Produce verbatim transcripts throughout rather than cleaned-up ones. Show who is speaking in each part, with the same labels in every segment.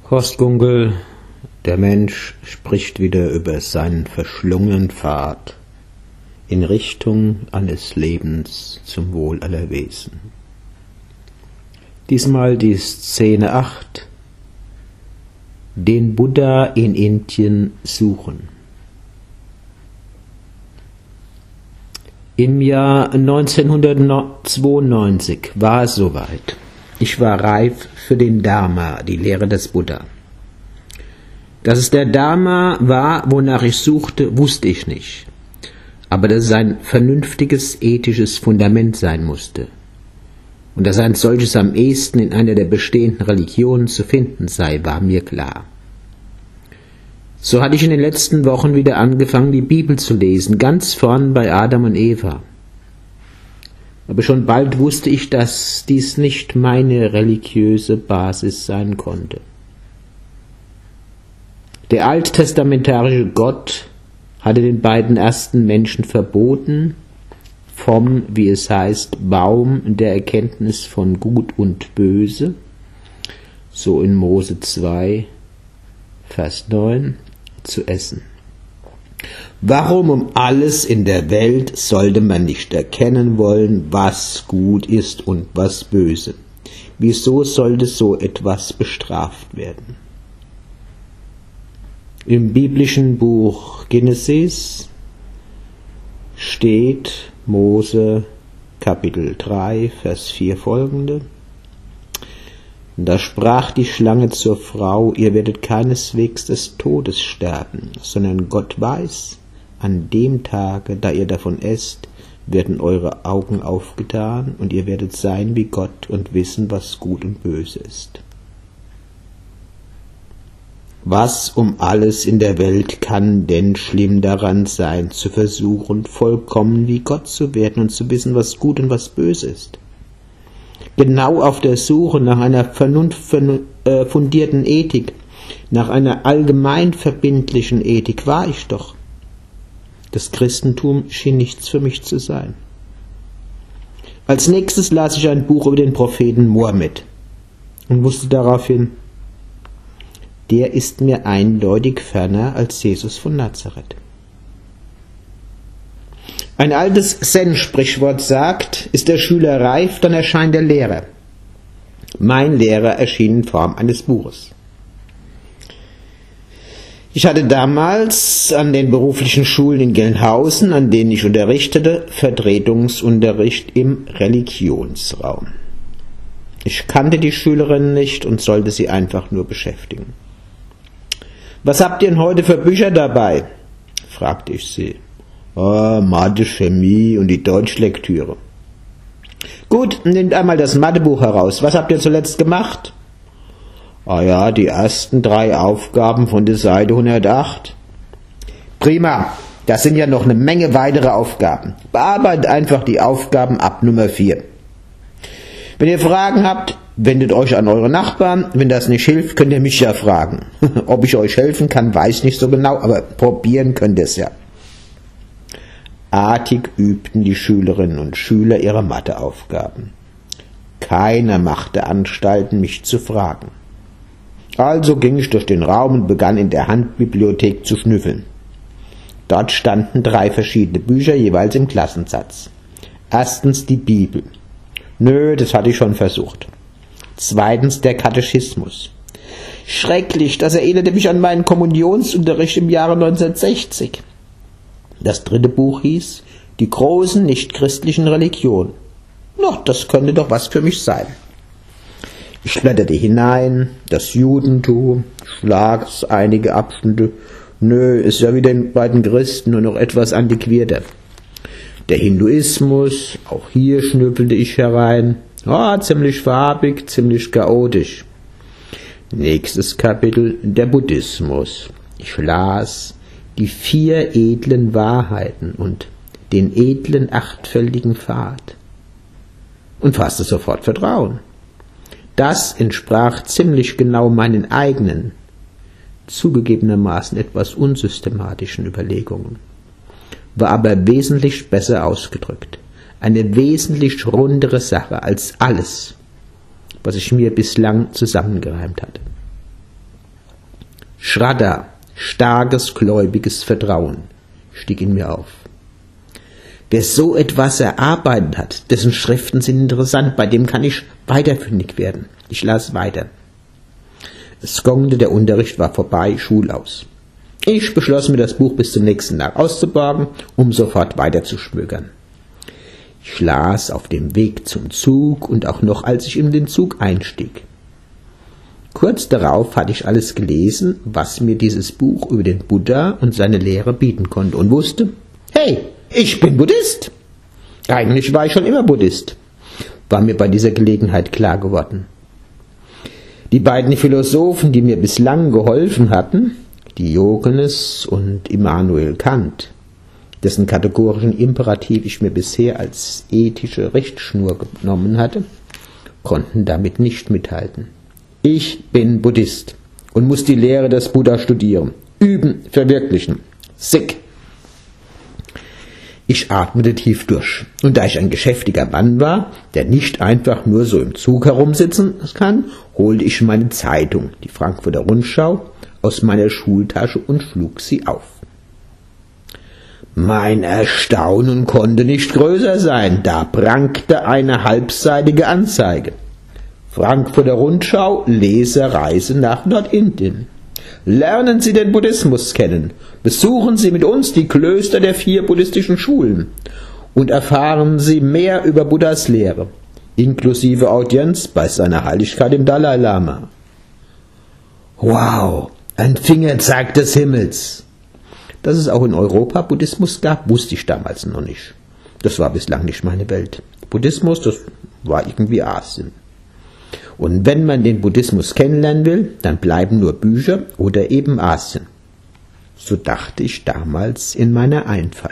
Speaker 1: Horst Gunkel, der Mensch spricht wieder über seinen verschlungenen Pfad in Richtung eines Lebens zum Wohl aller Wesen. Diesmal die Szene acht. Den Buddha in Indien suchen. Im Jahr neunzehnhundertzweiundneunzig war es soweit. Ich war reif für den Dharma, die Lehre des Buddha. Dass es der Dharma war, wonach ich suchte, wusste ich nicht. Aber dass es ein vernünftiges, ethisches Fundament sein musste. Und dass ein solches am ehesten in einer der bestehenden Religionen zu finden sei, war mir klar. So hatte ich in den letzten Wochen wieder angefangen, die Bibel zu lesen, ganz vorn bei Adam und Eva. Aber schon bald wusste ich, dass dies nicht meine religiöse Basis sein konnte. Der alttestamentarische Gott hatte den beiden ersten Menschen verboten, vom, wie es heißt, Baum der Erkenntnis von Gut und Böse, so in Mose zwei, Vers neun, zu essen. Warum um alles in der Welt sollte man nicht erkennen wollen, was gut ist und was böse? Wieso sollte so etwas bestraft werden? Im biblischen Buch Genesis steht Mose Kapitel drei, Vers vier folgende. Da sprach die Schlange zur Frau, ihr werdet keineswegs des Todes sterben, sondern Gott weiß, an dem Tage, da ihr davon esst, werden eure Augen aufgetan und ihr werdet sein wie Gott und wissen, was gut und böse ist. Was um alles in der Welt kann denn schlimm daran sein, zu versuchen, vollkommen wie Gott zu werden und zu wissen, was gut und was böse ist? Genau auf der Suche nach einer vernunftfundierten Ethik, nach einer allgemein verbindlichen Ethik war ich doch. Das Christentum schien nichts für mich zu sein. Als nächstes las ich ein Buch über den Propheten Mohammed und wusste daraufhin, der ist mir eindeutig ferner als Jesus von Nazareth. Ein altes Zen-Sprichwort sagt, ist der Schüler reif, dann erscheint der Lehrer. Mein Lehrer erschien in Form eines Buches. Ich hatte damals an den beruflichen Schulen in Gelnhausen, an denen ich unterrichtete, Vertretungsunterricht im Religionsraum. Ich kannte die Schülerinnen nicht und sollte sie einfach nur beschäftigen. Was habt ihr denn heute für Bücher dabei? Fragte ich sie. Oh, Mathe, Chemie und die Deutschlektüre. Gut, nehmt einmal das Mathebuch heraus. Was habt ihr zuletzt gemacht? Ah ja, die ersten drei Aufgaben von der Seite hundertacht. Prima, das sind ja noch eine Menge weitere Aufgaben. Bearbeitet einfach die Aufgaben ab Nummer vier. Wenn ihr Fragen habt, wendet euch an eure Nachbarn. Wenn das nicht hilft, könnt ihr mich ja fragen. Ob ich euch helfen kann, weiß ich nicht so genau, aber probieren könnt ihr es ja. Artig übten die Schülerinnen und Schüler ihre Matheaufgaben. Keiner machte Anstalten, mich zu fragen. Also ging ich durch den Raum und begann in der Handbibliothek zu schnüffeln. Dort standen drei verschiedene Bücher, jeweils im Klassensatz. Erstens die Bibel. Nö, das hatte ich schon versucht. Zweitens der Katechismus. Schrecklich, das erinnerte mich an meinen Kommunionsunterricht im Jahre neunzehnhundertsechzig. Das dritte Buch hieß Die großen nichtchristlichen Religionen. Na, das könnte doch was für mich sein. Ich blätterte hinein, das Judentum, las einige Abschnitte. Nö, ist ja wie den beiden Christen, nur noch etwas antiquierter. Der Hinduismus, auch hier schnüffelte ich herein. Ah, ziemlich farbig, ziemlich chaotisch. Nächstes Kapitel, der Buddhismus. Ich las die vier edlen Wahrheiten und den edlen achtfältigen Pfad und fasste sofort Vertrauen. Das entsprach ziemlich genau meinen eigenen, zugegebenermaßen etwas unsystematischen Überlegungen, war aber wesentlich besser ausgedrückt, eine wesentlich rundere Sache als alles, was ich mir bislang zusammengereimt hatte. Shraddha, starkes gläubiges Vertrauen, stieg in mir auf. Wer so etwas erarbeitet hat, dessen Schriften sind interessant, bei dem kann ich weiterfündig werden. Ich las weiter. Es gongte, der Unterricht war vorbei, Schulaus. Ich beschloss mir, das Buch bis zum nächsten Tag auszuborgen, um sofort weiter zu schmökern. Ich las auf dem Weg zum Zug und auch noch, als ich in den Zug einstieg. Kurz darauf hatte ich alles gelesen, was mir dieses Buch über den Buddha und seine Lehre bieten konnte und wusste, hey, ich bin Buddhist. Eigentlich war ich schon immer Buddhist, war mir bei dieser Gelegenheit klar geworden. Die beiden Philosophen, die mir bislang geholfen hatten, Diogenes und Immanuel Kant, dessen kategorischen Imperativ ich mir bisher als ethische Richtschnur genommen hatte, konnten damit nicht mithalten. Ich bin Buddhist und muss die Lehre des Buddha studieren, üben, verwirklichen. Sick! Ich atmete tief durch, und da ich ein geschäftiger Mann war, der nicht einfach nur so im Zug herumsitzen kann, holte ich meine Zeitung, die Frankfurter Rundschau, aus meiner Schultasche und schlug sie auf. Mein Erstaunen konnte nicht größer sein, da prangte eine halbseitige Anzeige. Frankfurter Rundschau, Lesereise nach Nordindien. Lernen Sie den Buddhismus kennen, besuchen Sie mit uns die Klöster der vier buddhistischen Schulen und erfahren Sie mehr über Buddhas Lehre, inklusive Audienz bei seiner Heiligkeit dem Dalai Lama. Wow, ein Fingerzeig des Himmels! Dass es auch in Europa Buddhismus gab, wusste ich damals noch nicht. Das war bislang nicht meine Welt. Buddhismus, das war irgendwie Asien. Und wenn man den Buddhismus kennenlernen will, dann bleiben nur Bücher oder eben Asien. So dachte ich damals in meiner Einfalt.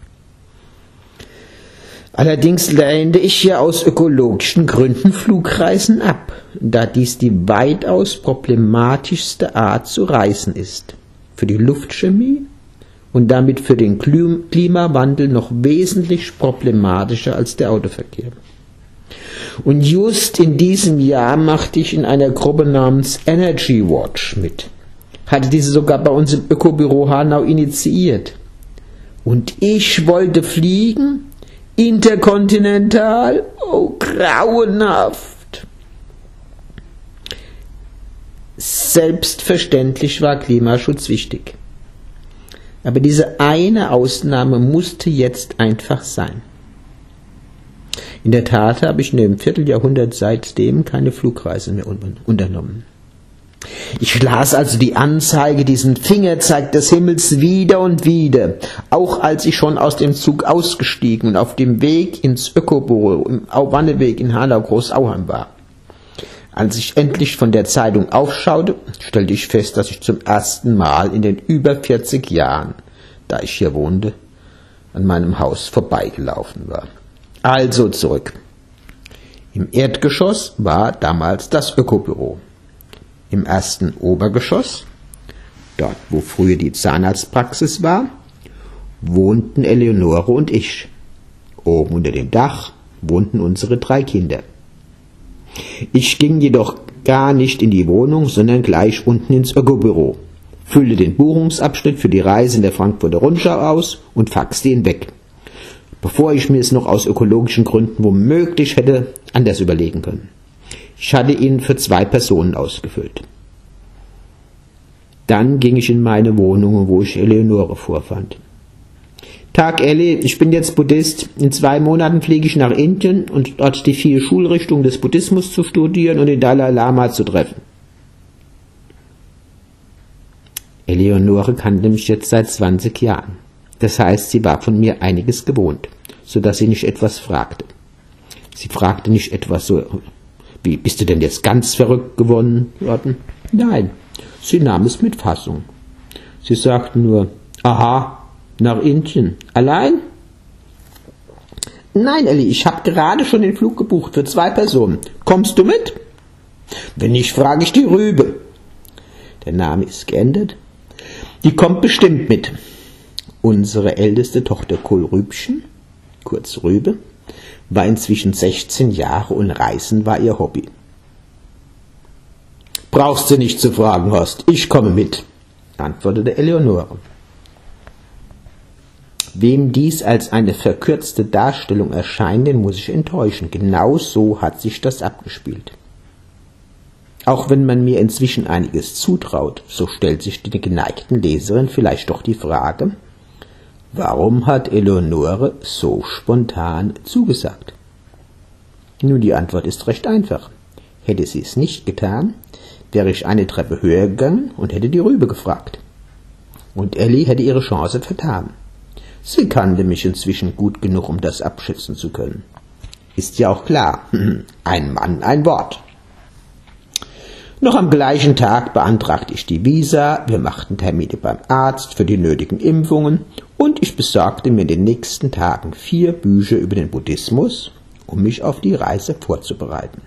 Speaker 1: Allerdings lehnte ich ja aus ökologischen Gründen Flugreisen ab, da dies die weitaus problematischste Art zu reisen ist. Für die Luftchemie und damit für den Klimawandel noch wesentlich problematischer als der Autoverkehr. Und just in diesem Jahr machte ich in einer Gruppe namens Energy Watch mit. Hatte diese sogar bei uns im Ökobüro Hanau initiiert. Und ich wollte fliegen, interkontinental, oh grauenhaft. Selbstverständlich war Klimaschutz wichtig. Aber diese eine Ausnahme musste jetzt einfach sein. In der Tat habe ich in dem Vierteljahrhundert seitdem keine Flugreise mehr unternommen. Ich las also die Anzeige, diesen Fingerzeig des Himmels wieder und wieder, auch als ich schon aus dem Zug ausgestiegen und auf dem Weg ins Ökobüro im Auwanneweg in Hanau-Großauheim war. Als ich endlich von der Zeitung aufschaute, stellte ich fest, dass ich zum ersten Mal in den über vierzig Jahren, da ich hier wohnte, an meinem Haus vorbeigelaufen war. Also zurück. Im Erdgeschoss war damals das Ökobüro. Im ersten Obergeschoss, dort wo früher die Zahnarztpraxis war, wohnten Eleonore und ich. Oben unter dem Dach wohnten unsere drei Kinder. Ich ging jedoch gar nicht in die Wohnung, sondern gleich unten ins Ökobüro, füllte den Buchungsabschnitt für die Reise in der Frankfurter Rundschau aus und faxte ihn weg, bevor ich mir es noch aus ökologischen Gründen womöglich hätte anders überlegen können. Ich hatte ihn für zwei Personen ausgefüllt. Dann ging ich in meine Wohnung, wo ich Eleonore vorfand. Tag Elli, ich bin jetzt Buddhist. In zwei Monaten fliege ich nach Indien und dort die vier Schulrichtungen des Buddhismus zu studieren und den Dalai Lama zu treffen. Eleonore kannte mich jetzt seit zwanzig Jahren. Das heißt, sie war von mir einiges gewohnt, so dass sie nicht etwas fragte. Sie fragte nicht etwas so, wie, bist du denn jetzt ganz verrückt geworden worden? Nein, sie nahm es mit Fassung. Sie sagte nur, aha, nach Indien. Allein? Nein, Elli, ich habe gerade schon den Flug gebucht für zwei Personen. Kommst du mit? Wenn nicht, frage ich die Rübe. Der Name ist geändert. Die kommt bestimmt mit. Unsere älteste Tochter Kohlrübchen, kurz Rübe, war inzwischen sechzehn Jahre und Reisen war ihr Hobby. Brauchst du nicht zu fragen, Horst, ich komme mit. antwortete Eleonore. Wem dies als eine verkürzte Darstellung erscheint, den muss ich enttäuschen. Genau so hat sich das abgespielt. Auch wenn man mir inzwischen einiges zutraut, so stellt sich der geneigten Leserin vielleicht doch die Frage, warum hat Eleonore so spontan zugesagt? Nun, die Antwort ist recht einfach. Hätte sie es nicht getan, wäre ich eine Treppe höher gegangen und hätte die Rübe gefragt. Und Elli hätte ihre Chance vertan. Sie kannte mich inzwischen gut genug, um das abschätzen zu können. Ist ja auch klar, ein Mann, ein Wort. Noch am gleichen Tag beantragte ich die Visa, wir machten Termine beim Arzt für die nötigen Impfungen und ich besorgte mir in den nächsten Tagen vier Bücher über den Buddhismus, um mich auf die Reise vorzubereiten.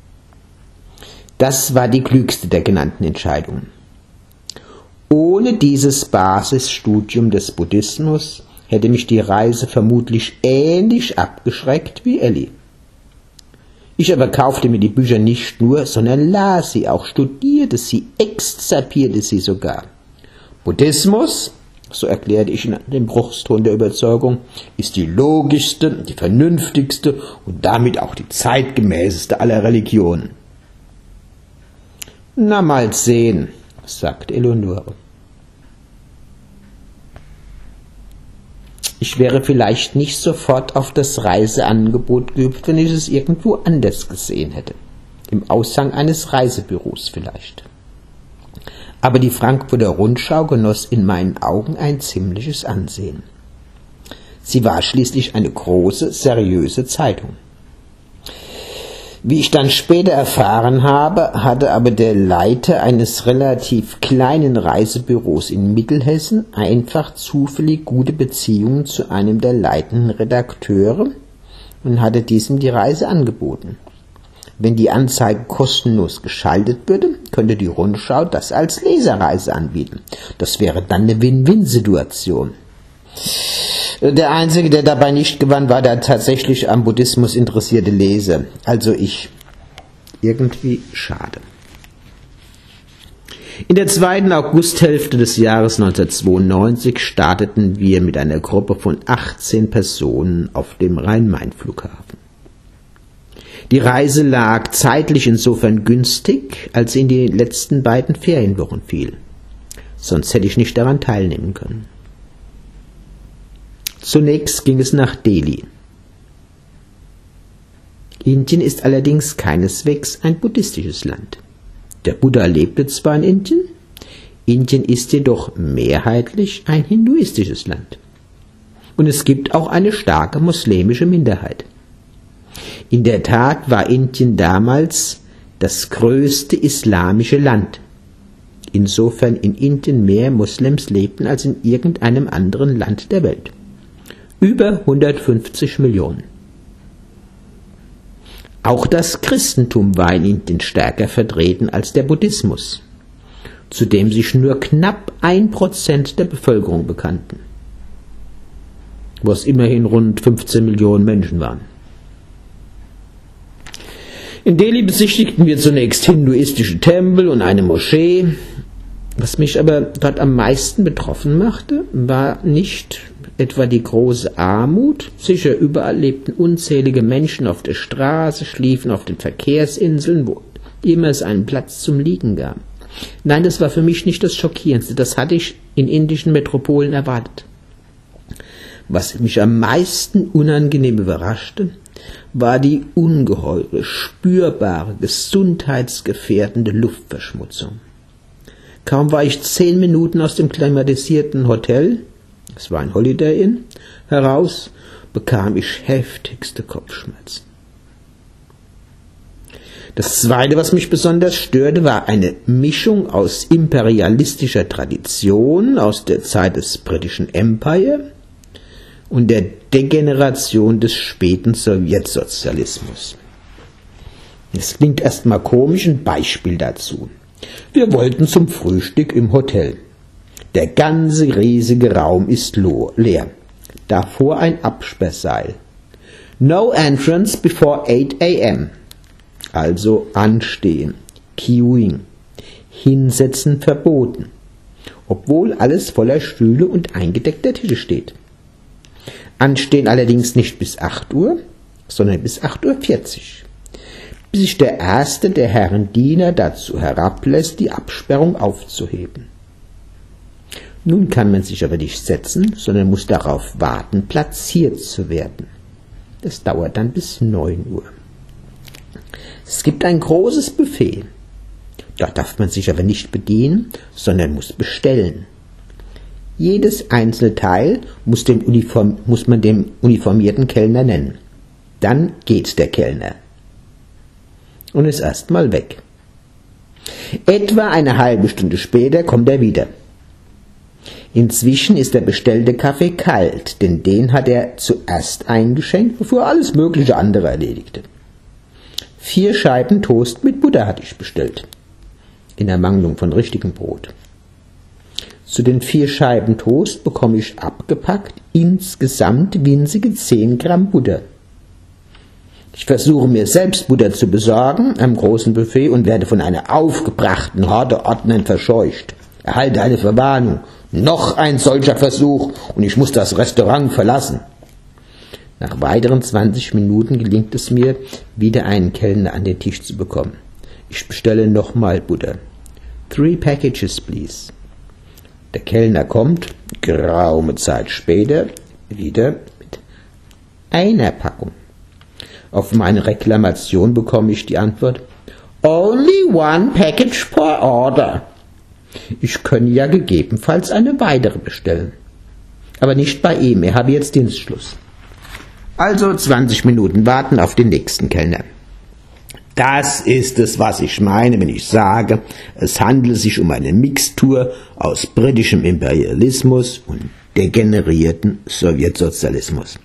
Speaker 1: Das war die klügste der genannten Entscheidungen. Ohne dieses Basisstudium des Buddhismus hätte mich die Reise vermutlich ähnlich abgeschreckt wie Elli. Ich aber kaufte mir die Bücher nicht nur, sondern las sie auch, studierte sie, exzerpierte sie sogar. Buddhismus, so erklärte ich in dem Bruchston der Überzeugung, ist die logischste, die vernünftigste und damit auch die zeitgemäßeste aller Religionen. Na, mal sehen, sagte Eleonore. Ich wäre vielleicht nicht sofort auf das Reiseangebot gehüpft, wenn ich es irgendwo anders gesehen hätte. Im Aushang eines Reisebüros vielleicht. Aber die Frankfurter Rundschau genoss in meinen Augen ein ziemliches Ansehen. Sie war schließlich eine große, seriöse Zeitung. Wie ich dann später erfahren habe, hatte aber der Leiter eines relativ kleinen Reisebüros in Mittelhessen einfach zufällig gute Beziehungen zu einem der leitenden Redakteure und hatte diesem die Reise angeboten. Wenn die Anzeige kostenlos geschaltet würde, könnte die Rundschau das als Leserreise anbieten. Das wäre dann eine Win-Win-Situation. Der Einzige, der dabei nicht gewann, war der tatsächlich am Buddhismus interessierte Leser. Also ich. Irgendwie schade. In der zweiten Augusthälfte des Jahres neunzehnhundertzweiundneunzig starteten wir mit einer Gruppe von achtzehn Personen auf dem Rhein-Main-Flughafen. Die Reise lag zeitlich insofern günstig, als sie in die letzten beiden Ferienwochen fiel. Sonst hätte ich nicht daran teilnehmen können. Zunächst ging es nach Delhi. Indien ist allerdings keineswegs ein buddhistisches Land. Der Buddha lebte zwar in Indien, Indien ist jedoch mehrheitlich ein hinduistisches Land. Und es gibt auch eine starke muslimische Minderheit. In der Tat war Indien damals das größte islamische Land. Insofern in Indien mehr Moslems lebten als in irgendeinem anderen Land der Welt. Über hundertfünfzig Millionen. Auch das Christentum war in Indien stärker vertreten als der Buddhismus, zu dem sich nur knapp ein Prozent der Bevölkerung bekannten, was immerhin rund fünfzehn Millionen Menschen waren. In Delhi besichtigten wir zunächst hinduistische Tempel und eine Moschee. Was mich aber dort am meisten betroffen machte, war nicht etwa die große Armut. Sicher, überall lebten unzählige Menschen auf der Straße, schliefen auf den Verkehrsinseln, wo immer es einen Platz zum Liegen gab. Nein, das war für mich nicht das Schockierendste. Das hatte ich in indischen Metropolen erwartet. Was mich am meisten unangenehm überraschte, war die ungeheure, spürbare, gesundheitsgefährdende Luftverschmutzung. Kaum war ich zehn Minuten aus dem klimatisierten Hotel, es war ein Holiday Inn, heraus, bekam ich heftigste Kopfschmerzen. Das Zweite, was mich besonders störte, war eine Mischung aus imperialistischer Tradition aus der Zeit des britischen Empire und der Degeneration des späten Sowjetsozialismus. Es klingt erstmal komisch, ein Beispiel dazu. Wir wollten zum Frühstück im Hotel. Der ganze riesige Raum ist leer. Davor ein Absperrseil. No entrance before eight a m Also anstehen, queuing, hinsetzen verboten. obwohl alles voller Stühle und eingedeckter Tische steht. Anstehen allerdings nicht bis acht Uhr, sondern bis acht Uhr vierzig, bis sich der erste der Herren Diener dazu herablässt, die Absperrung aufzuheben. Nun kann man sich aber nicht setzen, sondern muss darauf warten, platziert zu werden. Das dauert dann bis neun Uhr. Es gibt ein großes Buffet. Dort darf man sich aber nicht bedienen, sondern muss bestellen. Jedes einzelne Teil muss, dem Uniform, muss man dem uniformierten Kellner nennen. Dann geht der Kellner und ist erstmal weg. Etwa eine halbe Stunde später kommt er wieder. Inzwischen ist der bestellte Kaffee kalt, denn den hat er zuerst eingeschenkt, bevor er alles mögliche andere erledigte. Vier Scheiben Toast mit Butter hatte ich bestellt, in Ermangelung von richtigem Brot. Zu den vier Scheiben Toast bekomme ich abgepackt insgesamt winzige zehn Gramm Butter. Ich versuche mir selbst Butter zu besorgen am großen Buffet und werde von einer aufgebrachten Horde Ordnern verscheucht. Erhalte eine Verwarnung. Noch ein solcher Versuch und ich muss das Restaurant verlassen. Nach weiteren zwanzig Minuten gelingt es mir, wieder einen Kellner an den Tisch zu bekommen. Ich bestelle nochmal Butter. Three packages, please. Der Kellner kommt, geraume Zeit später, wieder mit einer Packung. Auf meine Reklamation bekomme ich die Antwort: Only one package per order. Ich könne ja gegebenenfalls eine weitere bestellen. Aber nicht bei ihm, er habe jetzt Dienstschluss. Also zwanzig Minuten warten auf den nächsten Kellner. Das ist es, was ich meine, wenn ich sage, es handelt sich um eine Mixtur aus britischem Imperialismus und degenerierten Sowjetsozialismus.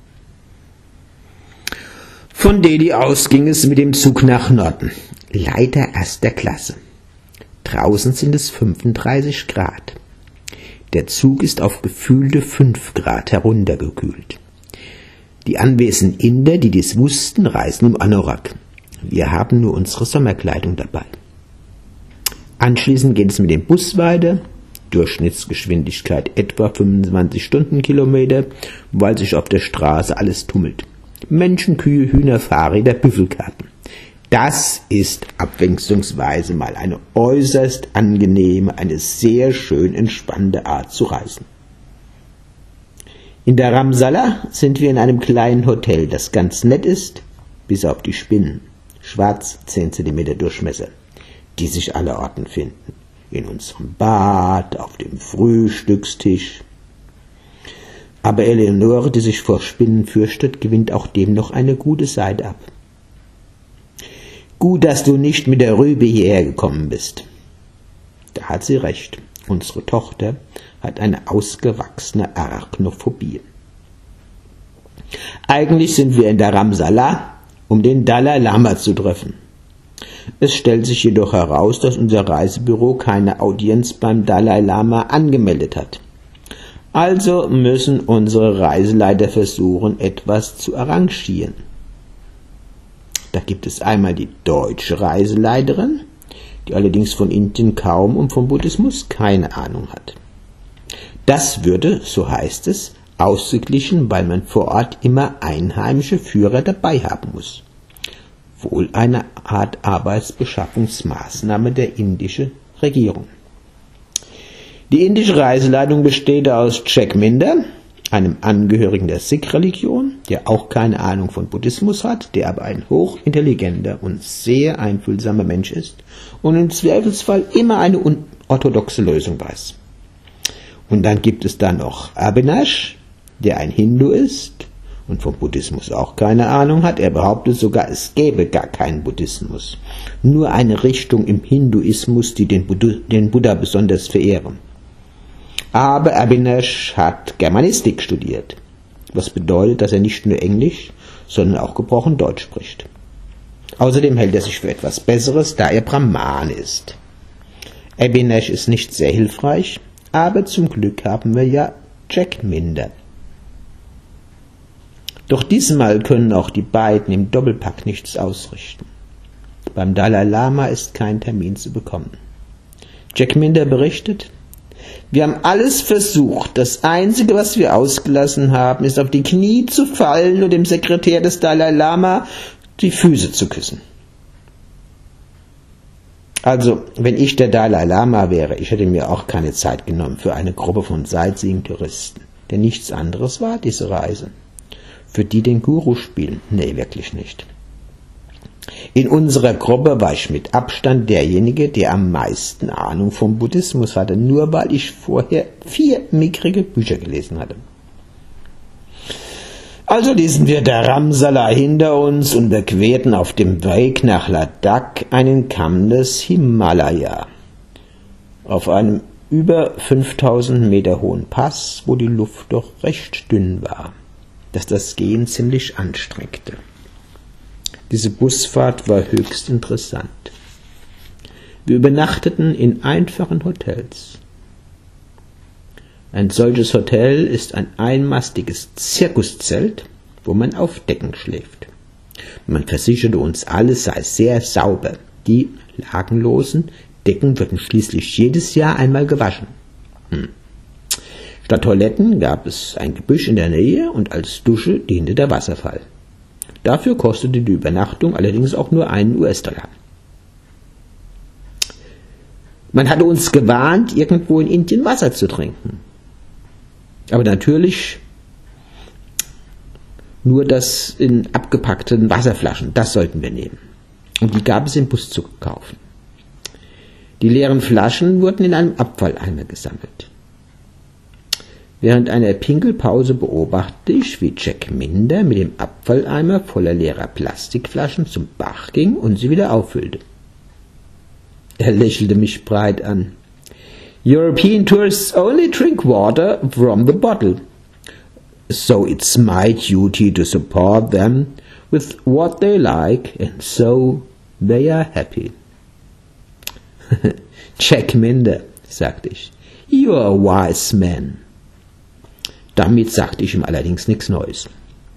Speaker 1: Von Delhi aus ging es mit dem Zug nach Norden, leider erster Klasse. Draußen sind es fünfunddreißig Grad. Der Zug ist auf gefühlte fünf Grad heruntergekühlt. Die anwesenden Inder, die dies wussten, reisen im Anorak. Wir haben nur unsere Sommerkleidung dabei. Anschließend geht es mit dem Bus weiter, Durchschnittsgeschwindigkeit etwa fünfundzwanzig Stundenkilometer, weil sich auf der Straße alles tummelt. Menschen, Kühe, Hühner, Fahrräder, Büffelkarten. Das ist abwechslungsweise mal eine äußerst angenehme, eine sehr schön entspannende Art zu reisen. In der Ramsala sind wir in einem kleinen Hotel, das ganz nett ist, bis auf die Spinnen, schwarz zehn Zentimeter Durchmesser, die sich allerorten finden. In unserem Bad, auf dem Frühstückstisch. Aber Eleonore, die sich vor Spinnen fürchtet, gewinnt auch dem noch eine gute Seite ab. Gut, dass du nicht mit der Rübe hierher gekommen bist. Da hat sie recht. Unsere Tochter hat eine ausgewachsene Arachnophobie. Eigentlich sind wir in der Ramsala, um den Dalai Lama zu treffen. Es stellt sich jedoch heraus, dass unser Reisebüro keine Audienz beim Dalai Lama angemeldet hat. Also müssen unsere Reiseleiter versuchen, etwas zu arrangieren. Da gibt es einmal die deutsche Reiseleiterin, die allerdings von Indien kaum und vom Buddhismus keine Ahnung hat. Das würde, so heißt es, ausgeglichen, weil man vor Ort immer einheimische Führer dabei haben muss. Wohl eine Art Arbeitsbeschaffungsmaßnahme der indischen Regierung. Die indische Reiseleitung besteht aus Jack Minder, einem Angehörigen der Sikh-Religion, der auch keine Ahnung von Buddhismus hat, der aber ein hochintelligenter und sehr einfühlsamer Mensch ist und im Zweifelsfall immer eine unorthodoxe Lösung weiß. Und dann gibt es da noch Avinash, der ein Hindu ist und vom Buddhismus auch keine Ahnung hat. Er behauptet sogar, es gäbe gar keinen Buddhismus, nur eine Richtung im Hinduismus, die den Buddha, den Buddha besonders verehren. Aber Avinash hat Germanistik studiert, was bedeutet, dass er nicht nur Englisch, sondern auch gebrochen Deutsch spricht. Außerdem hält er sich für etwas Besseres, da er Brahman ist. Avinash ist nicht sehr hilfreich, aber zum Glück haben wir ja Jack Minder. Doch diesmal können auch die beiden im Doppelpack nichts ausrichten. Beim Dalai Lama ist kein Termin zu bekommen. Jack Minder berichtet, Wir haben alles versucht. Das Einzige, was wir ausgelassen haben, ist auf die Knie zu fallen und dem Sekretär des Dalai Lama die Füße zu küssen. Also, wenn ich der Dalai Lama wäre, ich hätte mir auch keine Zeit genommen für eine Gruppe von Sightseeing-Touristen. Denn nichts anderes war diese Reise. Für die den Guru spielen? Nee, wirklich nicht. In unserer Gruppe war ich mit Abstand derjenige, der am meisten Ahnung vom Buddhismus hatte, nur weil ich vorher vier mickrige Bücher gelesen hatte. Also ließen wir Dharamsala hinter uns und überquerten auf dem Weg nach Ladakh einen Kamm des Himalaya. Auf einem über fünftausend Meter hohen Pass, wo die Luft doch recht dünn war, dass das Gehen ziemlich anstrengte. Diese Busfahrt war höchst interessant. Wir übernachteten in einfachen Hotels. Ein solches Hotel ist ein einmastiges Zirkuszelt, wo man auf Decken schläft. Man versicherte uns, alles sei sehr sauber. Die lagenlosen Decken würden schließlich jedes Jahr einmal gewaschen. Hm. Statt Toiletten gab es ein Gebüsch in der Nähe und als Dusche diente der Wasserfall. Dafür kostete die Übernachtung allerdings auch nur einen U S-Dollar. Man hatte uns gewarnt, irgendwo in Indien Wasser zu trinken. Aber natürlich nur das in abgepackten Wasserflaschen, das sollten wir nehmen. Und die gab es im Bus zu kaufen. Die leeren Flaschen wurden in einem Abfalleimer gesammelt. Während einer Pinkelpause beobachtete ich, wie Jack Minder mit dem Abfalleimer voller leerer Plastikflaschen zum Bach ging und sie wieder auffüllte. Er lächelte mich breit an. European tourists only drink water from the bottle. So it's my duty to support them with what they like and so they are happy. Jack Minder, sagte ich, you are a wise man. Damit sagte ich ihm allerdings nichts Neues.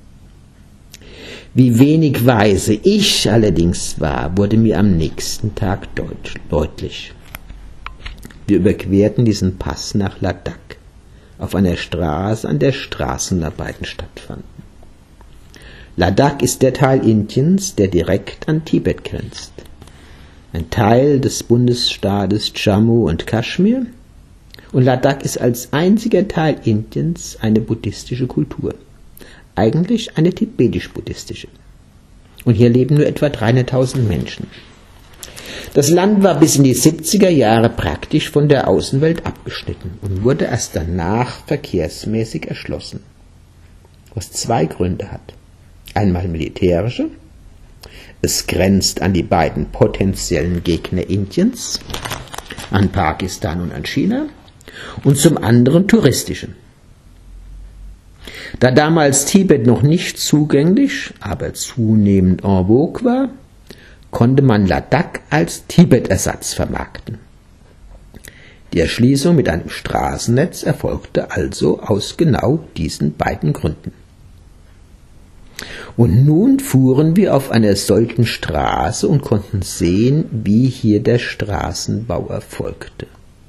Speaker 1: Wie wenig weise ich allerdings war, wurde mir am nächsten Tag deutlich. Wir überquerten diesen Pass nach Ladakh, auf einer Straße, an der Straßenarbeiten stattfanden. Ladakh ist der Teil Indiens, der direkt an Tibet grenzt. Ein Teil des Bundesstaates Jammu und Kaschmir. Und Ladakh ist als einziger Teil Indiens eine buddhistische Kultur. Eigentlich eine tibetisch-buddhistische. Und hier leben nur etwa dreihunderttausend Menschen. Das Land war bis in die siebziger Jahre praktisch von der Außenwelt abgeschnitten und wurde erst danach verkehrsmäßig erschlossen. Was zwei Gründe hat. Einmal militärische. Es grenzt an die beiden potenziellen Gegner Indiens, an Pakistan und an China. Und zum anderen touristische. Da damals Tibet noch nicht zugänglich, aber zunehmend en vogue war, konnte man Ladakh als Tibet-Ersatz vermarkten. Die Erschließung mit einem Straßennetz erfolgte also aus genau diesen beiden Gründen. Und nun fuhren wir auf einer solchen Straße und konnten sehen, wie hier der Straßenbau erfolgte.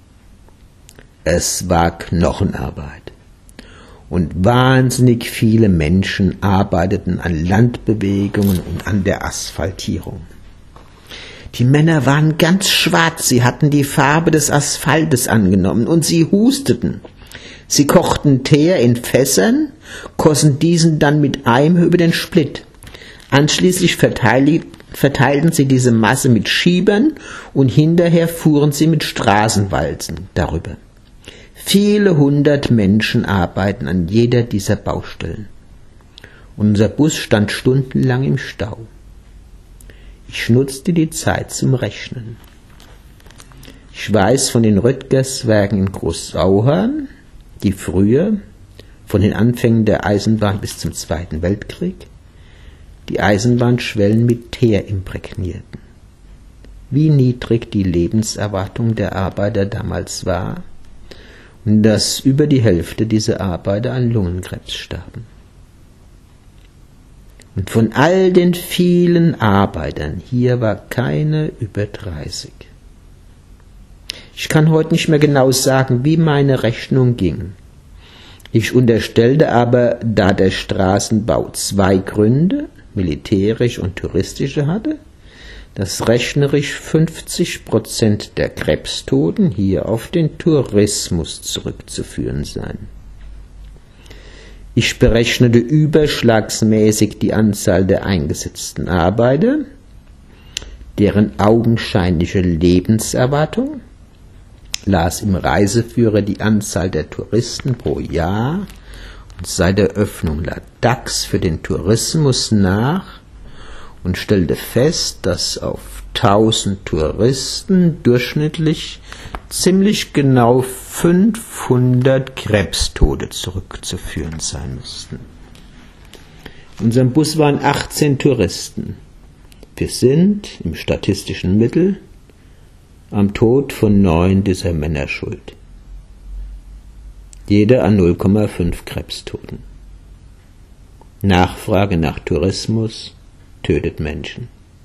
Speaker 1: Es war Knochenarbeit. Und wahnsinnig viele Menschen arbeiteten an Landbewegungen und an der Asphaltierung. Die Männer waren ganz schwarz, sie hatten die Farbe des Asphaltes angenommen und sie husteten. Sie kochten Teer in Fässern, gossen diesen dann mit Eimer über den Split. Anschließend verteilten sie diese Masse mit Schiebern und hinterher fuhren sie mit Straßenwalzen darüber. Viele hundert Menschen arbeiten an jeder dieser Baustellen. Und unser Bus stand stundenlang im Stau. Ich nutzte die Zeit zum Rechnen. Ich weiß von den Röttgerswerken in Großauhorn, die früher, von den Anfängen der Eisenbahn bis zum Zweiten Weltkrieg, die Eisenbahnschwellen mit Teer imprägnierten. Wie niedrig die Lebenserwartung der Arbeiter damals war und dass über die Hälfte dieser Arbeiter an Lungenkrebs starben. Und von all den vielen Arbeitern hier war keine über dreißig. Ich kann heute nicht mehr genau sagen, wie meine Rechnung ging. Ich unterstellte aber, da der Straßenbau zwei Gründe, militärisch und touristische hatte, dass rechnerisch fünfzig Prozent der Krebstoten hier auf den Tourismus zurückzuführen seien. Ich berechnete überschlagsmäßig die Anzahl der eingesetzten Arbeiter, deren augenscheinliche Lebenserwartung, las im Reiseführer die Anzahl der Touristen pro Jahr und seit der Öffnung der DAX für den Tourismus nach und stellte fest, dass auf tausend Touristen durchschnittlich ziemlich genau fünfhundert Krebstote zurückzuführen sein müssten. In unserem Bus waren achtzehn Touristen. Wir sind im statistischen Mittel am Tod von neun dieser Männer schuld. Jeder an null Komma fünf Krebstoten. Nachfrage nach Tourismus tötet Menschen.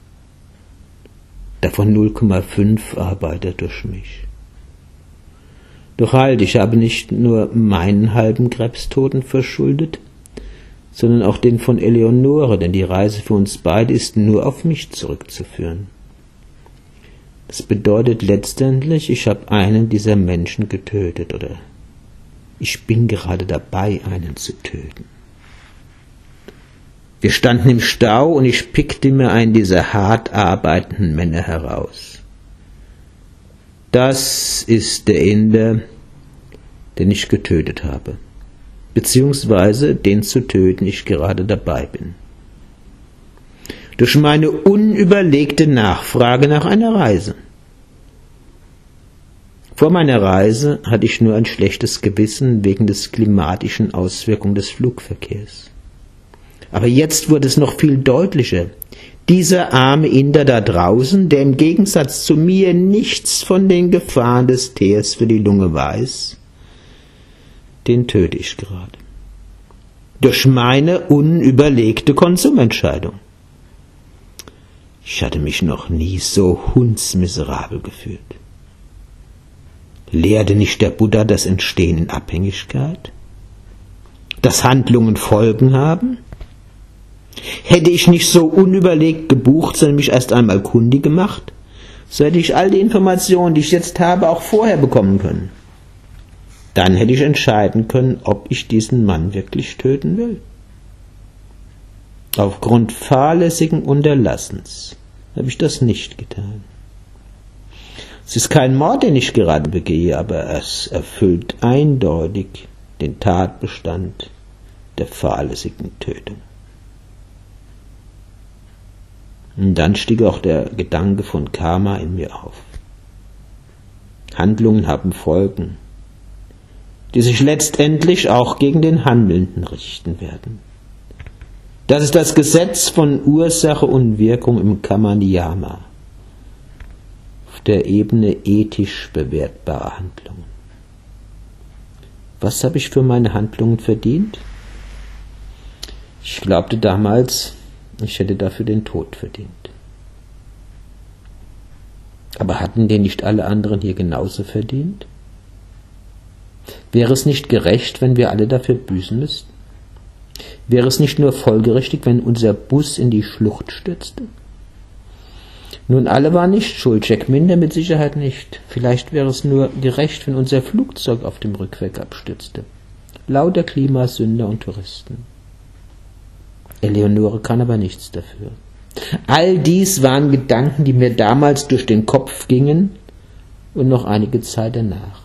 Speaker 1: Davon null Komma fünf Arbeiter durch mich. Doch halt, ich habe nicht nur meinen halben Krebstoten verschuldet, sondern auch den von Eleonore, denn die Reise für uns beide ist nur auf mich zurückzuführen. Das bedeutet letztendlich, ich habe einen dieser Menschen getötet oder ich bin gerade dabei, einen zu töten. Wir standen im Stau und ich pickte mir einen dieser hart arbeitenden Männer heraus. Das ist der Inder, den ich getötet habe, beziehungsweise den zu töten ich gerade dabei bin. Durch meine unüberlegte Nachfrage nach einer Reise. Vor meiner Reise hatte ich nur ein schlechtes Gewissen wegen des klimatischen Auswirkungen des Flugverkehrs. Aber jetzt wurde es noch viel deutlicher. Dieser arme Inder da draußen, der im Gegensatz zu mir nichts von den Gefahren des Teers für die Lunge weiß, den töte ich gerade. Durch meine unüberlegte Konsumentscheidung. Ich hatte mich noch nie so hundsmiserabel gefühlt. Lehrte nicht der Buddha das Entstehen in Abhängigkeit? Dass Handlungen Folgen haben? Hätte ich nicht so unüberlegt gebucht, sondern mich erst einmal kundig gemacht, so hätte ich all die Informationen, die ich jetzt habe, auch vorher bekommen können. Dann hätte ich entscheiden können, ob ich diesen Mann wirklich töten will. Aufgrund fahrlässigen Unterlassens habe ich das nicht getan. Es ist kein Mord, den ich gerade begehe, aber es erfüllt eindeutig den Tatbestand der fahrlässigen Tötung. Und dann stieg auch der Gedanke von Karma in mir auf. Handlungen haben Folgen, die sich letztendlich auch gegen den Handelnden richten werden. Das ist das Gesetz von Ursache und Wirkung im Karma-Niyama, auf der Ebene ethisch bewertbarer Handlungen. Was habe ich für meine Handlungen verdient? Ich glaubte damals, ich hätte dafür den Tod verdient. Aber hatten den nicht alle anderen hier genauso verdient? Wäre es nicht gerecht, wenn wir alle dafür büßen müssten? Wäre es nicht nur folgerichtig, wenn unser Bus in die Schlucht stürzte? Nun, alle waren nicht schuld, Jack Minder mit Sicherheit nicht. Vielleicht wäre es nur gerecht, wenn unser Flugzeug auf dem Rückweg abstürzte. Lauter Klimasünder und Touristen. Eleonore kann aber nichts dafür. All dies waren Gedanken, die mir damals durch den Kopf gingen und noch einige Zeit danach.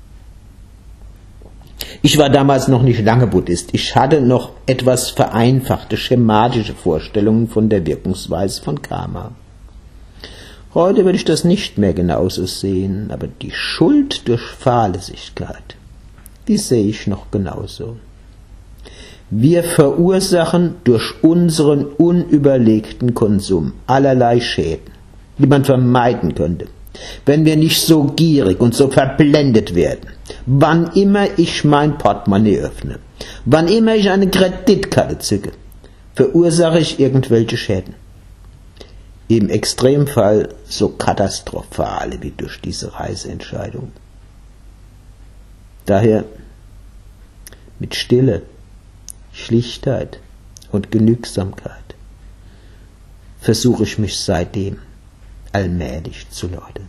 Speaker 1: Ich war damals noch nicht lange Buddhist. Ich hatte noch etwas vereinfachte, schematische Vorstellungen von der Wirkungsweise von Karma. Heute würde ich das nicht mehr genauso sehen, aber die Schuld durch Fahrlässigkeit, die sehe ich noch genauso. Wir verursachen durch unseren unüberlegten Konsum allerlei Schäden, die man vermeiden könnte, wenn wir nicht so gierig und so verblendet werden. Wann immer ich mein Portemonnaie öffne, wann immer ich eine Kreditkarte zücke, verursache ich irgendwelche Schäden. im Extremfall so katastrophale wie durch diese Reiseentscheidung. Daher mit Stille, Schlichtheit und Genügsamkeit versuche ich mich seitdem allmählich zu läutern.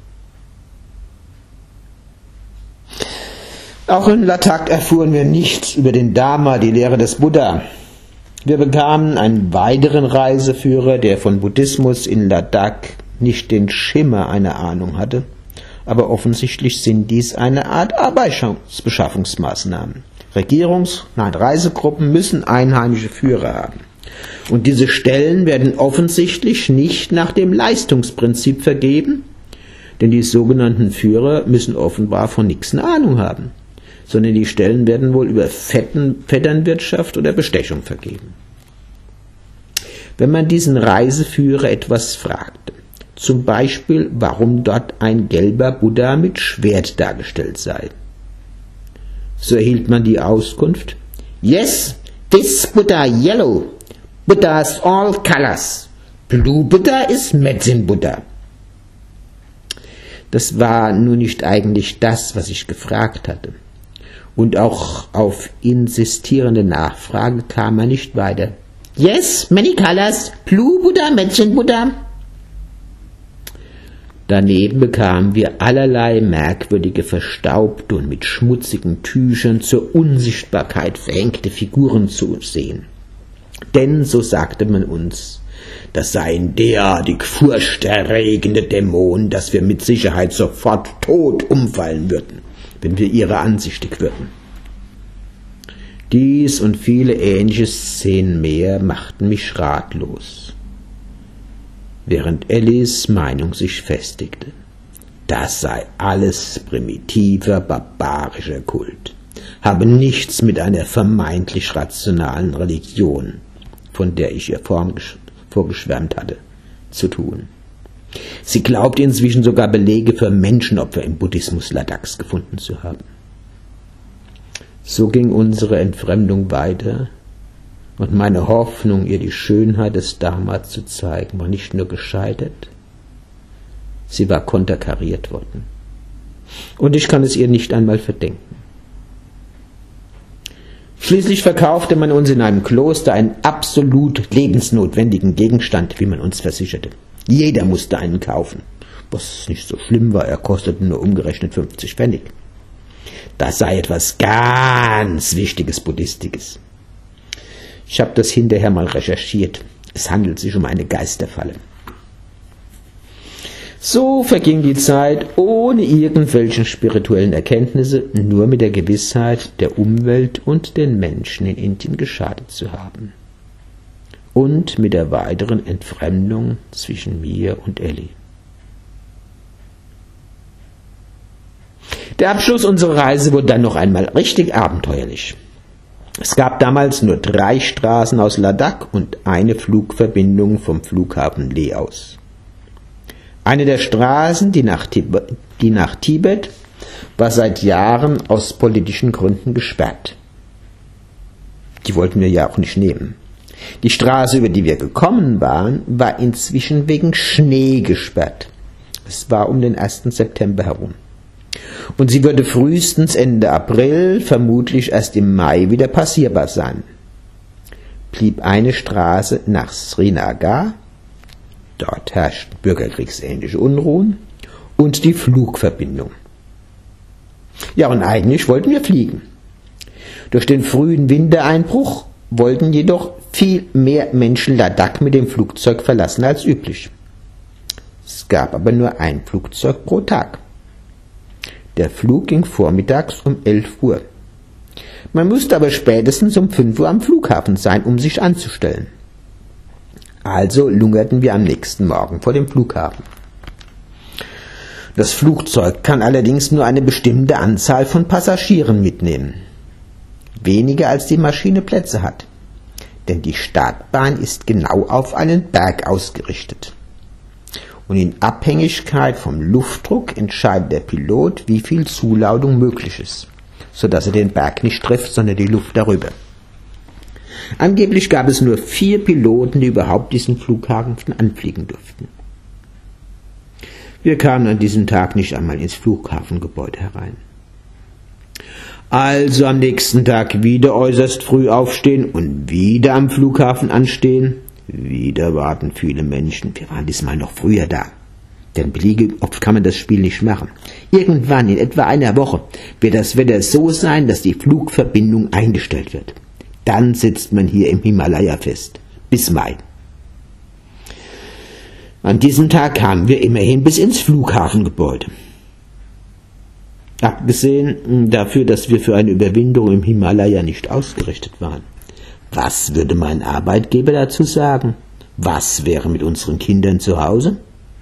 Speaker 1: Auch in Ladakh erfuhren wir nichts über den Dharma, die Lehre des Buddha. Wir bekamen einen weiteren Reiseführer, der von Buddhismus in Ladakh nicht den Schimmer einer Ahnung hatte, aber offensichtlich sind dies eine Art Arbeitsbeschaffungsmaßnahmen. Regierungs-, nein, Reisegruppen müssen einheimische Führer haben. Und diese Stellen werden offensichtlich nicht nach dem Leistungsprinzip vergeben, denn die sogenannten Führer müssen offenbar von nichts eine Ahnung haben, sondern die Stellen werden wohl über Fetten, Vetternwirtschaft oder Bestechung vergeben. Wenn man diesen Reiseführer etwas fragte, zum Beispiel, warum dort ein gelber Buddha mit Schwert dargestellt sei, so erhielt man die Auskunft: Yes, this Buddha yellow. Buddhas all colors. Blue Buddha is Medicine Buddha. Das war nur nicht eigentlich das, was ich gefragt hatte. Und auch auf insistierende Nachfrage kam er nicht weiter. Yes, many colors. Blue Buddha, Medicine Buddha. Daneben bekamen wir allerlei merkwürdige, verstaubte und mit schmutzigen Tüchern zur Unsichtbarkeit verhängte Figuren zu sehen. Denn, so sagte man uns, das seien derartig furchterregende Dämonen, dass wir mit Sicherheit sofort tot umfallen würden, wenn wir ihrer ansichtig würden. Dies und viele ähnliche Szenen mehr machten mich ratlos, während Ellis Meinung sich festigte. Das sei alles primitiver, barbarischer Kult, habe nichts mit einer vermeintlich rationalen Religion, von der ich ihr vorgeschwärmt hatte, zu tun. Sie glaubt inzwischen sogar Belege für Menschenopfer im Buddhismus Ladaks gefunden zu haben. So ging unsere Entfremdung weiter, und meine Hoffnung, ihr die Schönheit des Dharma zu zeigen, war nicht nur gescheitert, sie war konterkariert worden. Und ich kann es ihr nicht einmal verdenken. Schließlich verkaufte man uns in einem Kloster einen absolut lebensnotwendigen Gegenstand, wie man uns versicherte. Jeder musste einen kaufen, was nicht so schlimm war, er kostete nur umgerechnet fünfzig Pfennig. Das sei etwas ganz Wichtiges Buddhistisches. Ich habe das hinterher mal recherchiert. Es handelt sich um eine Geisterfalle. So verging die Zeit ohne irgendwelche spirituellen Erkenntnisse, nur mit der Gewissheit, der Umwelt und den Menschen in Indien geschadet zu haben. Und mit der weiteren Entfremdung zwischen mir und Elli. Der Abschluss unserer Reise wurde dann noch einmal richtig abenteuerlich. Es gab damals nur drei Straßen aus Ladakh und eine Flugverbindung vom Flughafen Leh aus. Eine der Straßen, die nach, Tibet, die nach Tibet, war seit Jahren aus politischen Gründen gesperrt. Die wollten wir ja auch nicht nehmen. Die Straße, über die wir gekommen waren, war inzwischen wegen Schnee gesperrt. Es war um den ersten September herum. Und sie würde frühestens Ende April, vermutlich erst im Mai, wieder passierbar sein. Blieb eine Straße nach Srinagar, dort herrschten bürgerkriegsähnliche Unruhen, und die Flugverbindung. Ja, und eigentlich wollten wir fliegen. Durch den frühen Wintereinbruch wollten jedoch viel mehr Menschen Ladakh mit dem Flugzeug verlassen als üblich. Es gab aber nur ein Flugzeug pro Tag. Der Flug ging vormittags um elf Uhr. Man musste aber spätestens um fünf Uhr am Flughafen sein, um sich anzustellen. Also lungerten wir am nächsten Morgen vor dem Flughafen. Das Flugzeug kann allerdings nur eine bestimmte Anzahl von Passagieren mitnehmen. Weniger als die Maschine Plätze hat. Denn die Startbahn ist genau auf einen Berg ausgerichtet. Und in Abhängigkeit vom Luftdruck entscheidet der Pilot, wie viel Zuladung möglich ist, sodass er den Berg nicht trifft, sondern die Luft darüber. Angeblich gab es nur vier Piloten, die überhaupt diesen Flughafen anfliegen durften. Wir kamen an diesem Tag nicht einmal ins Flughafengebäude herein. Also am nächsten Tag wieder äußerst früh aufstehen und wieder am Flughafen anstehen. Wieder warten viele Menschen. Wir waren diesmal noch früher da. Denn beliebig oft kann man das Spiel nicht machen. Irgendwann, in etwa einer Woche, wird das Wetter so sein, dass die Flugverbindung eingestellt wird. Dann sitzt man hier im Himalaya fest. Bis Mai. An diesem Tag kamen wir immerhin bis ins Flughafengebäude. Abgesehen dafür, dass wir für eine Überwinterung im Himalaya nicht ausgerichtet waren. Was würde mein Arbeitgeber dazu sagen? Was wäre mit unseren Kindern zu Hause?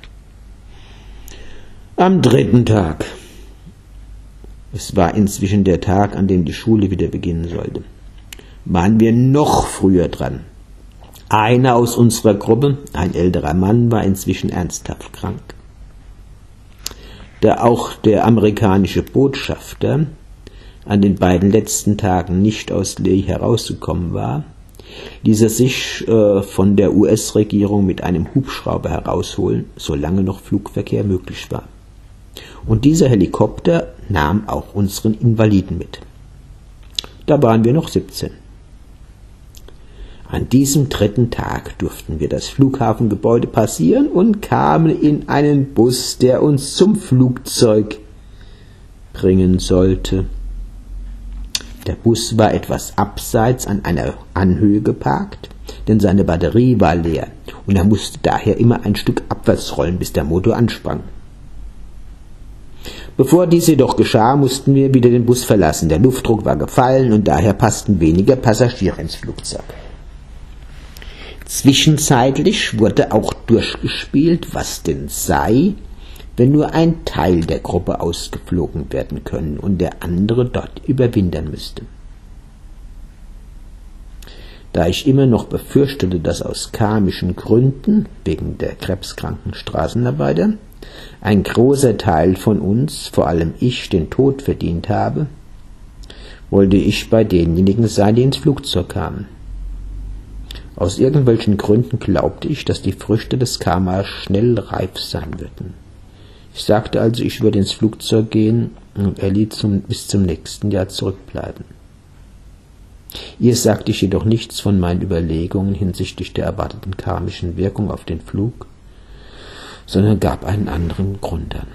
Speaker 1: Am dritten Tag, es war inzwischen der Tag, an dem die Schule wieder beginnen sollte, waren wir noch früher dran. Einer aus unserer Gruppe, ein älterer Mann, war inzwischen ernsthaft krank. Da auch der amerikanische Botschafter an den beiden letzten Tagen nicht aus Leh herausgekommen war, ließ er sich äh, von der U S-Regierung mit einem Hubschrauber herausholen, solange noch Flugverkehr möglich war. Und dieser Helikopter nahm auch unseren Invaliden mit. Da waren wir noch siebzehn. An diesem dritten Tag durften wir das Flughafengebäude passieren und kamen in einen Bus, der uns zum Flugzeug bringen sollte. Der Bus war etwas abseits an einer Anhöhe geparkt, denn seine Batterie war leer und er musste daher immer ein Stück abwärts rollen, bis der Motor ansprang. Bevor dies jedoch geschah, mussten wir wieder den Bus verlassen. Der Luftdruck war gefallen und daher passten weniger Passagiere ins Flugzeug. Zwischenzeitlich wurde auch durchgespielt, was denn sei, wenn nur ein Teil der Gruppe ausgeflogen werden können und der andere dort überwintern müsste. Da ich immer noch befürchtete, dass aus karmischen Gründen, wegen der krebskranken Straßenarbeiter, ein großer Teil von uns, vor allem ich, den Tod verdient habe, wollte ich bei denjenigen sein, die ins Flugzeug kamen. Aus irgendwelchen Gründen glaubte ich, dass die Früchte des Karma schnell reif sein würden. Ich sagte also, ich würde ins Flugzeug gehen und Ellie zum, bis zum nächsten Jahr zurückbleiben. Ihr sagte ich jedoch nichts von meinen Überlegungen hinsichtlich der erwarteten karmischen Wirkung auf den Flug, sondern gab einen anderen Grund an.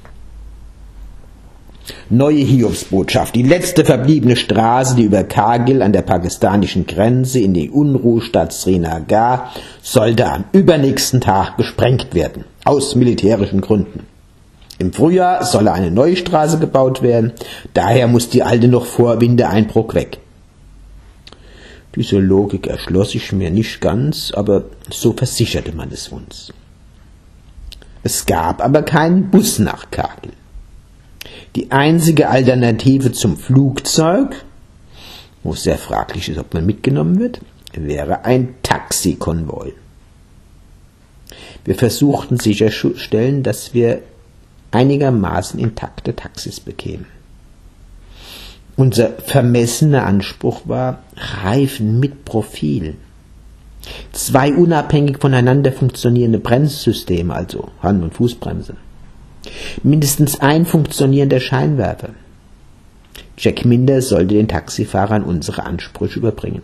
Speaker 1: Neue Hiobsbotschaft. Die letzte verbliebene Straße, die über Kargil an der pakistanischen Grenze in die Unruhestadt Srinagar, sollte am übernächsten Tag gesprengt werden, aus militärischen Gründen. Im Frühjahr solle eine neue Straße gebaut werden, daher muss die alte noch vor Wintereinbruch weg. Diese Logik erschloss sich mir nicht ganz, aber so versicherte man es uns. Es gab aber keinen Bus nach Kargil. Die einzige Alternative zum Flugzeug, wo es sehr fraglich ist, ob man mitgenommen wird, wäre ein Taxikonvoi. Wir versuchten sicherzustellen, dass wir einigermaßen intakte Taxis bekämen. Unser vermessener Anspruch war Reifen mit Profil. Zwei unabhängig voneinander funktionierende Bremssysteme, also Hand- und Fußbremse. Mindestens ein funktionierender Scheinwerfer. Jack Minder sollte den Taxifahrern unsere Ansprüche überbringen.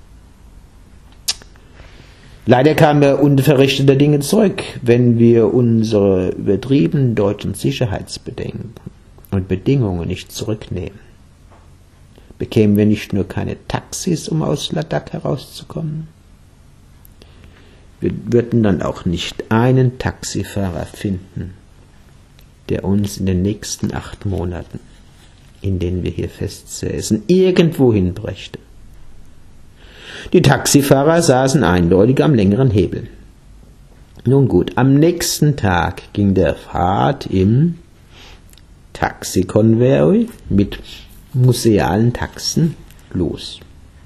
Speaker 1: Leider kamen wir unverrichteter Dinge zurück, wenn wir unsere übertriebenen deutschen Sicherheitsbedenken und Bedingungen nicht zurücknehmen. Bekämen wir nicht nur keine Taxis, um aus Ladakh herauszukommen, wir würden dann auch nicht einen Taxifahrer finden, der uns in den nächsten acht Monaten, in denen wir hier festsäßen, irgendwo hinbrächte. Die Taxifahrer saßen eindeutig am längeren Hebel. Nun gut, am nächsten Tag ging der Fahrt im Taxikonvoi mit musealen Taxen los.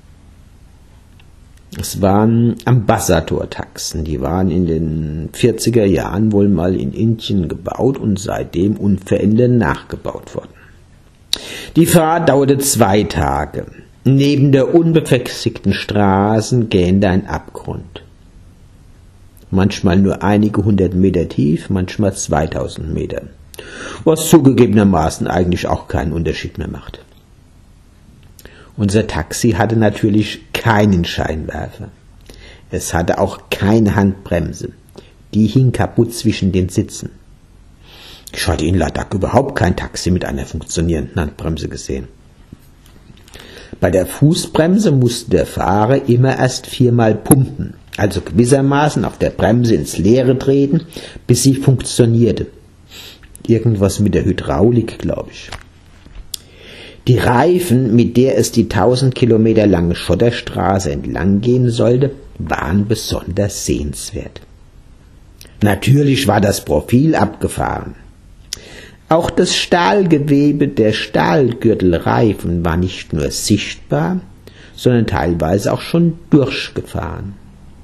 Speaker 1: Es waren Ambassador-Taxen, die waren in den vierziger Jahren wohl mal in Indien gebaut und seitdem unverändert nachgebaut worden. Die Fahrt dauerte zwei Tage. Neben der unbefestigten Straßen gähnte ein Abgrund. manchmal nur einige hundert Meter tief, manchmal zweitausend Meter, was zugegebenermaßen eigentlich auch keinen Unterschied mehr macht. Unser Taxi hatte natürlich keinen Scheinwerfer. Es hatte auch keine Handbremse. Die hing kaputt zwischen den Sitzen. Ich hatte in Ladakh überhaupt kein Taxi mit einer funktionierenden Handbremse gesehen. Bei der Fußbremse musste der Fahrer immer erst viermal pumpen, also gewissermaßen auf der Bremse ins Leere treten, bis sie funktionierte. Irgendwas mit der Hydraulik, glaube ich. Die Reifen, mit der es die tausend Kilometer lange Schotterstraße entlang gehen sollte, waren besonders sehenswert. Natürlich war das Profil abgefahren. Auch das Stahlgewebe der Stahlgürtelreifen war nicht nur sichtbar, sondern teilweise auch schon durchgefahren.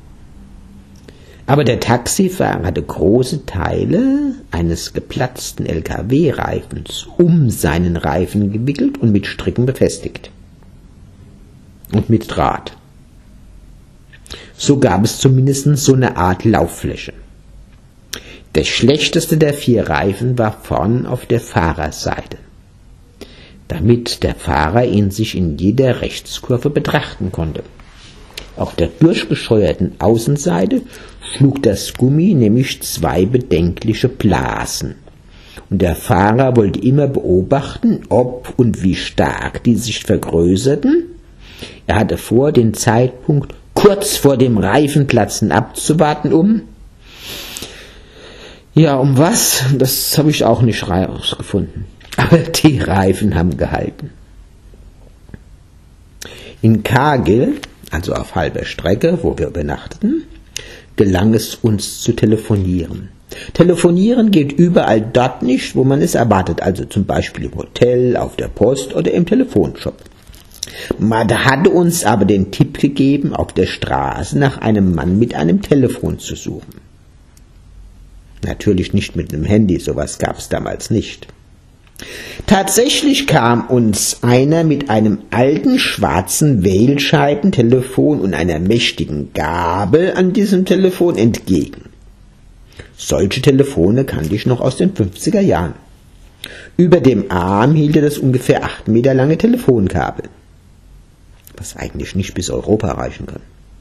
Speaker 1: Aber der Taxifahrer hatte große Teile eines geplatzten L K W-Reifens um seinen Reifen gewickelt und mit Stricken befestigt. Und mit Draht. So gab es zumindest so eine Art Lauffläche. Der schlechteste der vier Reifen war vorn auf der Fahrerseite, damit der Fahrer ihn sich in jeder Rechtskurve betrachten konnte. Auf der durchgescheuerten Außenseite schlug das Gummi nämlich zwei bedenkliche Blasen. Und der Fahrer wollte immer beobachten, ob und wie stark die sich vergrößerten. Er hatte vor, den Zeitpunkt kurz vor dem Reifenplatzen abzuwarten, um... Ja, um was? Das habe ich auch nicht rausgefunden. Aber die Reifen haben gehalten. In Kargil, also auf halber Strecke, wo wir übernachteten, gelang es uns zu telefonieren. Telefonieren geht überall dort nicht, wo man es erwartet, also zum Beispiel im Hotel, auf der Post oder im Telefonshop. Man hatte uns aber den Tipp gegeben, auf der Straße nach einem Mann mit einem Telefon zu suchen. Natürlich nicht mit einem Handy, sowas gab es damals nicht. Tatsächlich kam uns einer mit einem alten schwarzen Wählscheibentelefon und einer mächtigen Gabel an diesem Telefon entgegen. Solche Telefone kannte ich noch aus den fünfziger Jahren. Über dem Arm hielt er das ungefähr acht Meter lange Telefonkabel, was eigentlich nicht bis Europa reichen kann.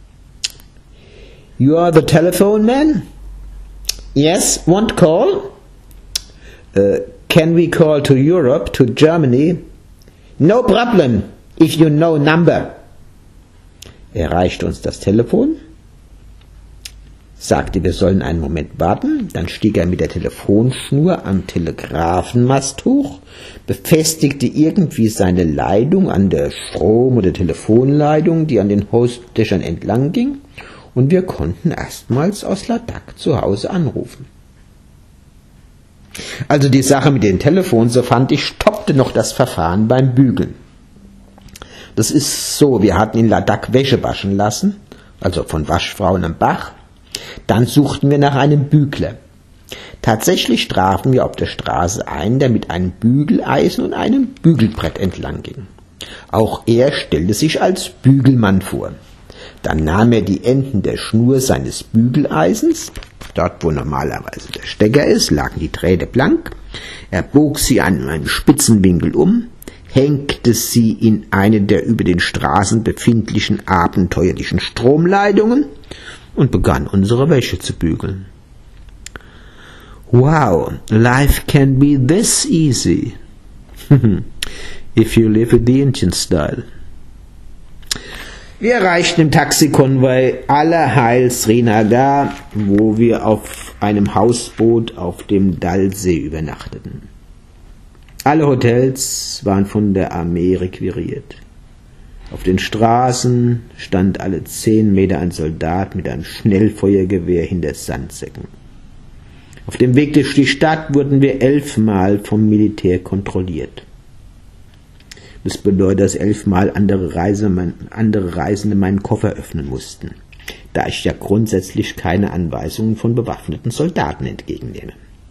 Speaker 1: You are the telephone man? Yes, want call? Uh, can we call to Europe, to Germany? No problem, if you know number. Er reichte uns das Telefon, sagte, wir sollen einen Moment warten, dann stieg er mit der Telefonschnur am Telegrafenmast hoch, befestigte irgendwie seine Leitung an der Strom- oder Telefonleitung, die an den Hausdächern entlang ging, und wir konnten erstmals aus Ladakh zu Hause anrufen. Also die Sache mit den Telefonen, so fand ich, stoppte noch das Verfahren beim Bügeln. Das ist so, wir hatten in Ladakh Wäsche waschen lassen, also von Waschfrauen am Bach. Dann suchten wir nach einem Bügler. Tatsächlich trafen wir auf der Straße einen, der mit einem Bügeleisen und einem Bügelbrett entlang ging. Auch er stellte sich als Bügelmann vor. Dann nahm er die Enden der Schnur seines Bügeleisens, dort wo normalerweise der Stecker ist, lagen die Drähte blank, er bog sie an einem spitzen Winkel um, hängte sie in eine der über den Straßen befindlichen abenteuerlichen Stromleitungen und begann unsere Wäsche zu bügeln. Wow, life can be this easy. If you live in the Indian style. Wir erreichten im Taxikonvoi allerheil Srinagar, wo wir auf einem Hausboot auf dem Dalsee übernachteten. Alle Hotels waren von der Armee requiriert. Auf den Straßen stand alle zehn Meter ein Soldat mit einem Schnellfeuergewehr hinter Sandsäcken. Auf dem Weg durch die Stadt wurden wir elfmal vom Militär kontrolliert. Das bedeutet, dass elfmal andere, Reise, andere Reisende meinen Koffer öffnen mussten, da ich ja grundsätzlich keine Anweisungen von bewaffneten Soldaten entgegennehme.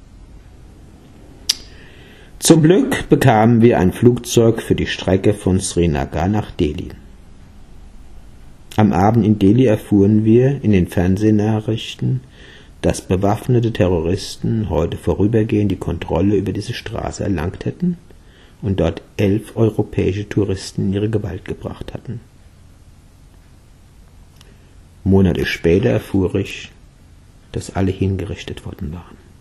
Speaker 1: Zum Glück bekamen wir ein Flugzeug für die Strecke von Srinagar nach Delhi. Am Abend in Delhi erfuhren wir in den Fernsehnachrichten, dass bewaffnete Terroristen heute vorübergehend die Kontrolle über diese Straße erlangt hätten und dort elf europäische Touristen in ihre Gewalt gebracht hatten. Monate später erfuhr ich, dass alle hingerichtet worden waren.